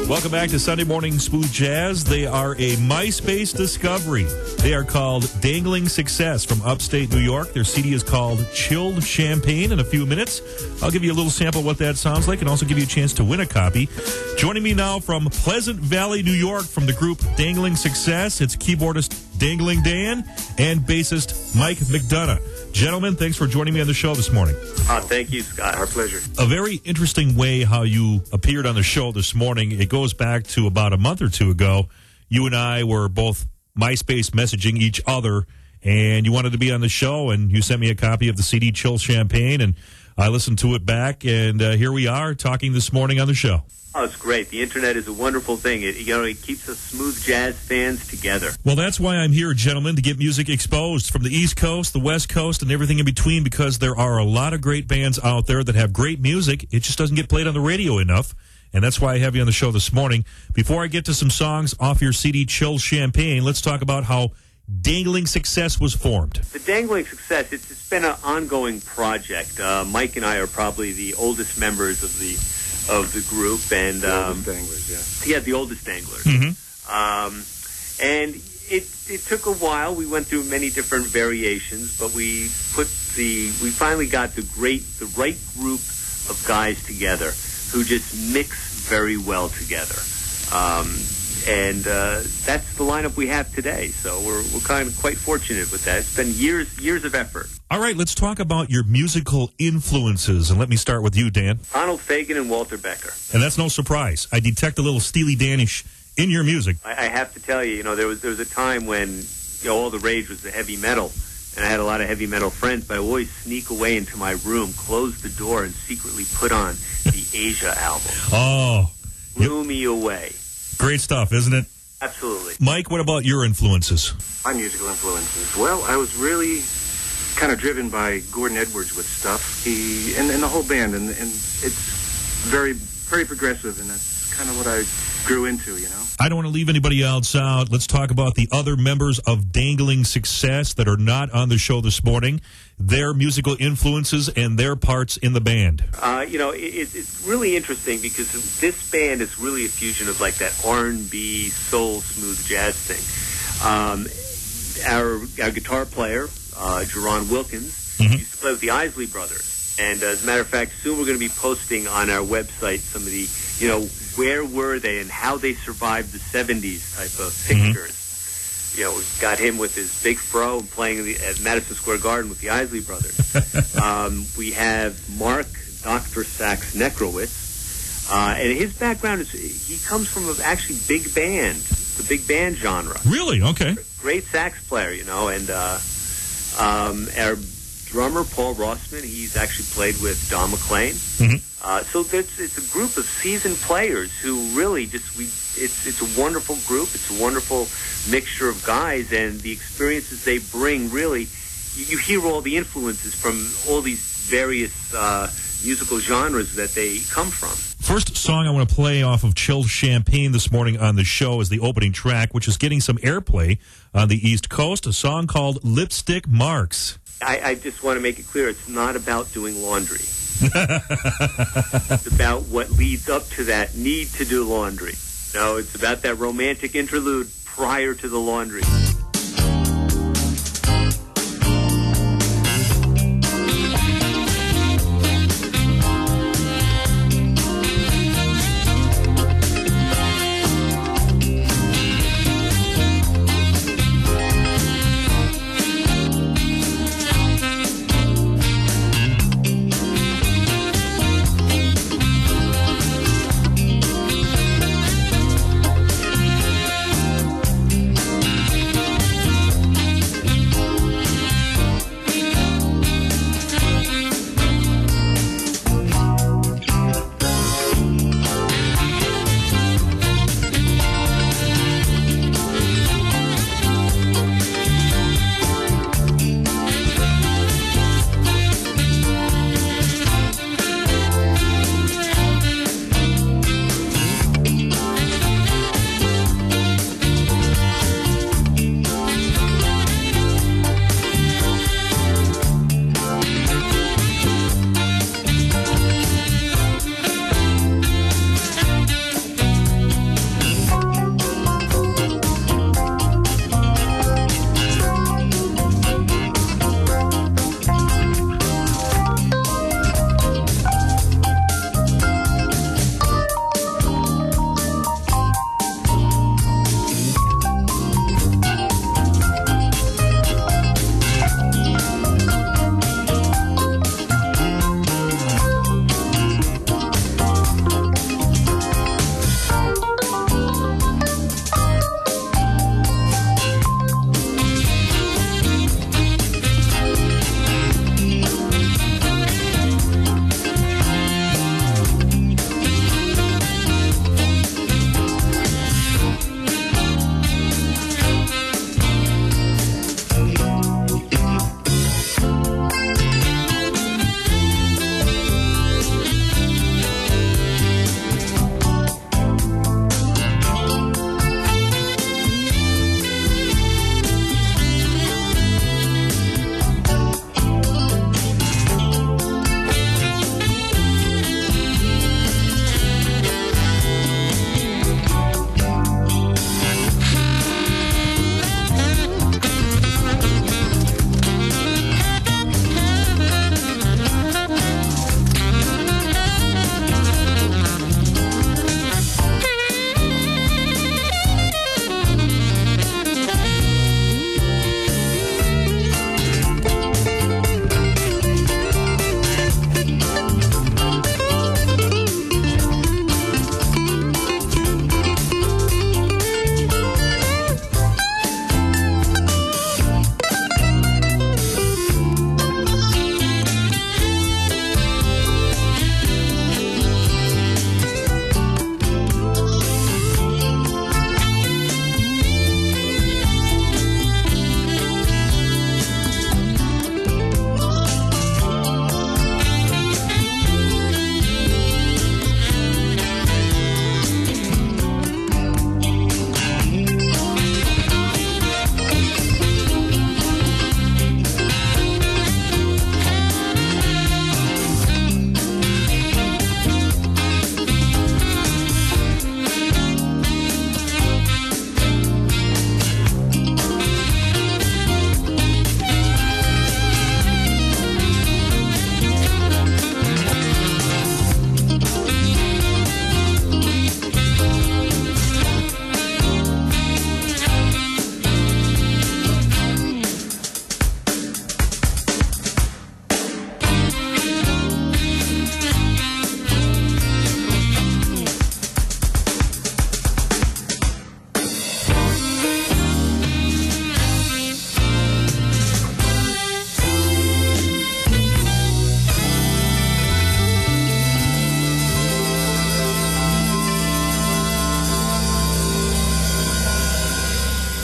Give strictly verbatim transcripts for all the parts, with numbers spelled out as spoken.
Welcome back to Sunday Morning Smooth Jazz. They are a MySpace discovery. They are called Dangling Success from upstate New York. Their C D is called Chilled Champagne. In a few minutes, I'll give you a little sample of what that sounds like and also give you a chance to win a copy. Joining me now from Pleasant Valley, New York, from the group Dangling Success, it's keyboardist Dangling Dan and bassist Mike McDonough. Gentlemen, thanks for joining me on the show this morning. Uh, thank you, Scott. Our pleasure. A very interesting way how you appeared on the show this morning. It goes back to about a month or two ago. You and I were both MySpace messaging each other, and you wanted to be on the show, and you sent me a copy of the C D Chill Champagne, and I listened to it back, and uh, here we are talking this morning on the show. Oh, it's great. The Internet is a wonderful thing. It, you know, it keeps us smooth jazz fans together. Well, that's why I'm here, gentlemen, to get music exposed from the East Coast, the West Coast, and everything in between, because there are a lot of great bands out there that have great music. It just doesn't get played on the radio enough, and that's why I have you on the show this morning. Before I get to some songs off your C D Chill Champagne, let's talk about how Dangling Success was formed. The Dangling Success, it's, it's been an ongoing project. Uh, Mike and I are probably the oldest members of the of the group, and the um, oldest danglers, yeah, yeah, the oldest danglers. Mm-hmm. Um, and it it took a while. We went through many different variations, but we put the we finally got the great the right group of guys together who just mix very well together. Um, and uh, that's the lineup we have today. So we're we're kind of quite fortunate with that. It's been years years of effort. All right, let's talk about your musical influences, and let me start with you, Dan. Donald Fagen and Walter Becker. And that's no surprise. I detect a little Steely Danish in your music. I, I have to tell you, you know, there was there was a time when, you know, all the rage was the heavy metal, and I had a lot of heavy metal friends, but I would always sneak away into my room, close the door, and secretly put on the Asia album. Oh. Blew Yep. me away. Great stuff, isn't it? Absolutely. Mike, what about your influences? My musical influences. Well, I was really kind of driven by Gordon Edwards with stuff. He and, and the whole band, and, and it's very, very progressive, and that's kind of what I grew into, you know. I don't want to leave anybody else out. Let's talk about the other members of Dangling Success that are not on the show this morning, their musical influences and their parts in the band. Uh, you know, it, it's really interesting because this band is really a fusion of like that R and B, soul, smooth jazz thing. Um, our, our guitar player, uh, Jerron Wilkins, mm-hmm. used to play with the Isley Brothers. And uh, as a matter of fact, soon we're going to be posting on our website some of the, you know, where were they and how they survived the seventies type of pictures. Mm-hmm. You know, we got him with his big fro and playing the, at Madison Square Garden with the Isley Brothers. um, we have Mark, Doctor Sax Necrowitz, uh, and his background is, he comes from a actually big band, the big band genre. Really? Okay. Great sax player, you know, and uh, um, our drummer, Paul Rossman, he's actually played with Don McLean. Mm-hmm. Uh, so it's, it's a group of seasoned players who really just, we. It's it's a wonderful group. It's a wonderful mixture of guys, and the experiences they bring, really, you, you hear all the influences from all these various uh, musical genres that they come from. First song I want to play off of Chilled Champagne this morning on the show is the opening track, which is getting some airplay on the East Coast, a song called Lipstick Marks. I, I just want to make it clear, it's not about doing laundry. It's about what leads up to that need to do laundry. No, it's about that romantic interlude prior to the laundry.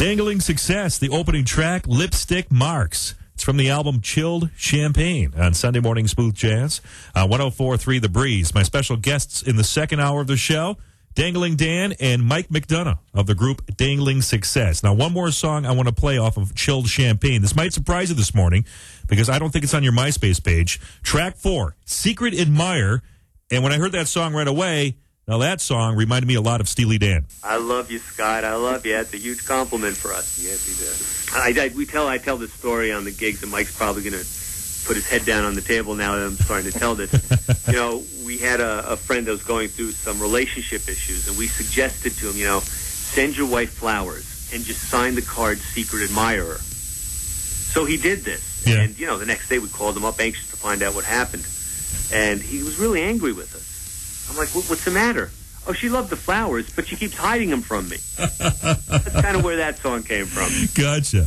Dangling Success, the opening track, Lipstick Marks. It's from the album Chilled Champagne on Sunday Morning Smooth Jazz. Uh, one oh four point three The Breeze. My special guests in the second hour of the show, Dangling Dan and Mike McDonough of the group Dangling Success. Now, one more song I want to play off of Chilled Champagne. This might surprise you this morning because I don't think it's on your MySpace page. Track four, Secret Admirer. And when I heard that song right away, now that song reminded me a lot of Steely Dan. I love you, Scott. I love you. That's a huge compliment for us. Yes, he does. I, I, we tell, I tell this story on the gigs, and Mike's probably going to put his head down on the table now that I'm starting to tell this. You know, we had a, a friend that was going through some relationship issues, and we suggested to him, you know, send your wife flowers and just sign the card Secret Admirer. So he did this. Yeah. And, you know, the next day we called him up anxious to find out what happened. And he was really angry with us. I'm like, what, what's the matter? Oh, she loved the flowers, but she keeps hiding them from me. That's kind of where that song came from. Gotcha.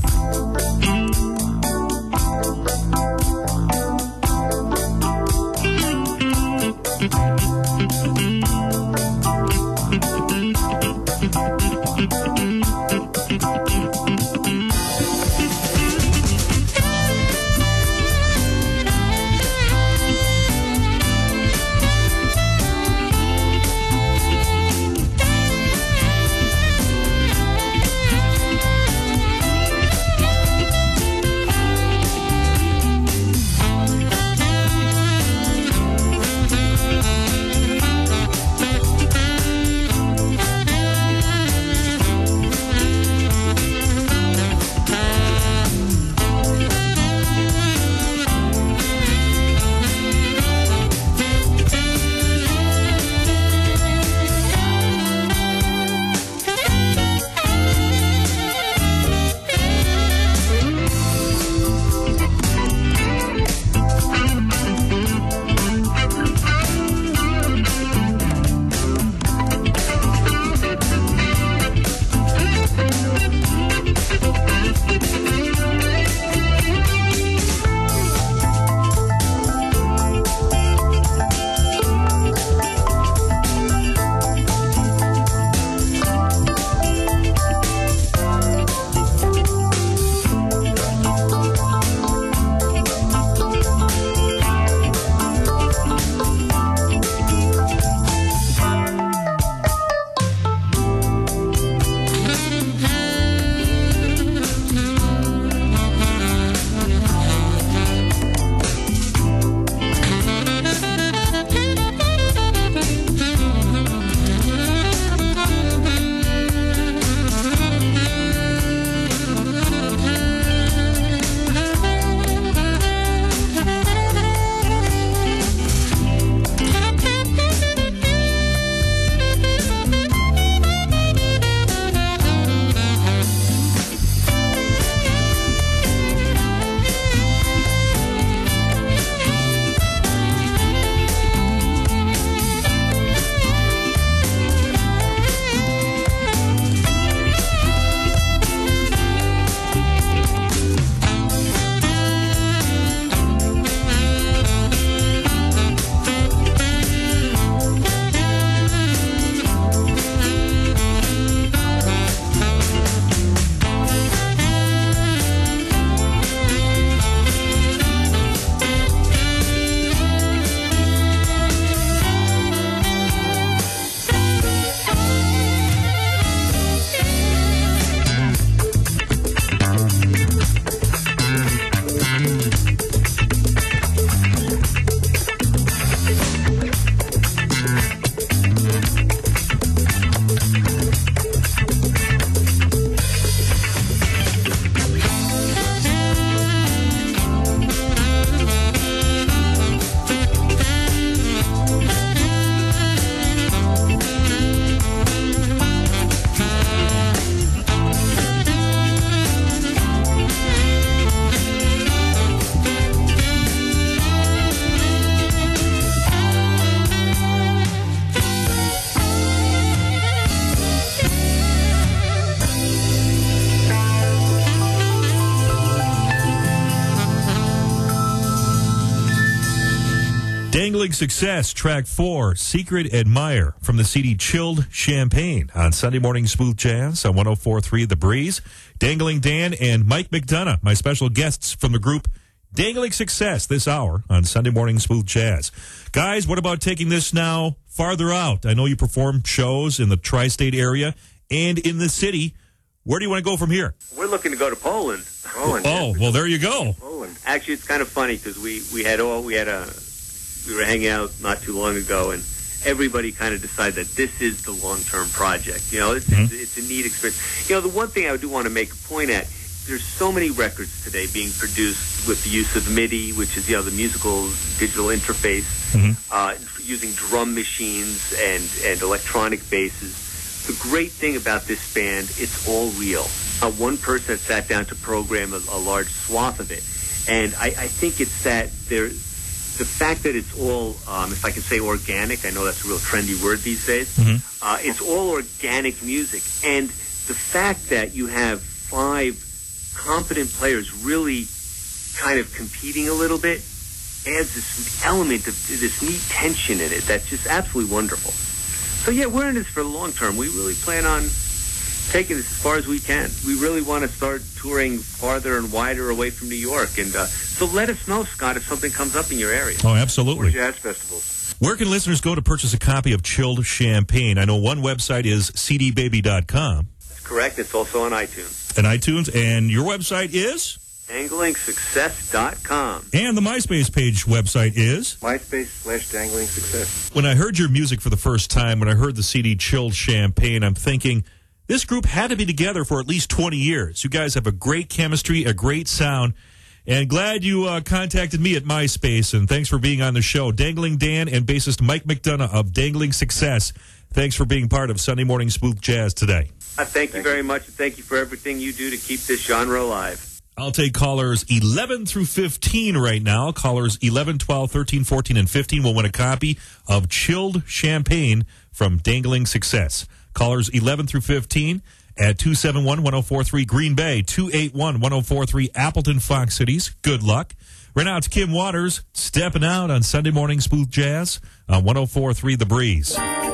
Dangling Success, track four, Secret Admire, from the C D Chilled Champagne on Sunday Morning Smooth Jazz on one oh four point three The Breeze. Dangling Dan and Mike McDonough, my special guests from the group Dangling Success this hour on Sunday Morning Smooth Jazz. Guys, what about taking this now farther out? I know you perform shows in the tri-state area and in the city. Where do you want to go from here? We're looking to go to Poland. Poland. Oh, well, there you go. Poland. Actually, it's kind of funny because we, we had all we had a we were hanging out not too long ago, and everybody kind of decided that this is the long-term project. You know, it's, mm-hmm. it's, it's a neat experience. You know, the one thing I do want to make a point at, there's so many records today being produced with the use of MIDI, which is, you know, the musical digital interface, mm-hmm. uh, using drum machines and, and electronic basses. The great thing about this band, it's all real. Uh, one person had sat down to program a, a large swath of it. And I, I think it's that there, the fact that it's all, um, if I can say organic, I know that's a real trendy word these days, mm-hmm. uh, it's all organic music. And the fact that you have five competent players really kind of competing a little bit adds this element of this neat tension in it that's just absolutely wonderful. So yeah, we're in this for the long term. We really plan on taking this as far as we can. We really want to start touring farther and wider away from New York. And uh, so let us know, Scott, if something comes up in your area. Oh, absolutely. Or jazz festivals. Where can listeners go to purchase a copy of Chilled Champagne? I know one website is c d baby dot com. That's correct. It's also on iTunes. And iTunes. And your website is? dangling success dot com. And the MySpace page website is? MySpace slash Dangling Success. When I heard your music for the first time, when I heard the C D Chilled Champagne, I'm thinking, this group had to be together for at least twenty years. You guys have a great chemistry, a great sound, and glad you uh, contacted me at MySpace, and thanks for being on the show. Dangling Dan and bassist Mike McDonough of Dangling Success, thanks for being part of Sunday Morning Smooth Jazz today. Uh, thank you very much, and thank you for everything you do to keep this genre alive. I'll take callers eleven through fifteen right now. Callers eleven, twelve, thirteen, fourteen, and fifteen will win a copy of Chilled Champagne from Dangling Success. Callers eleven through fifteen at two seven one, one oh four three Green Bay, two eight one, one oh four three Appleton, Fox Cities. Good luck. Right now it's Kim Waters stepping out on Sunday Morning Smooth Jazz on one oh four three The Breeze.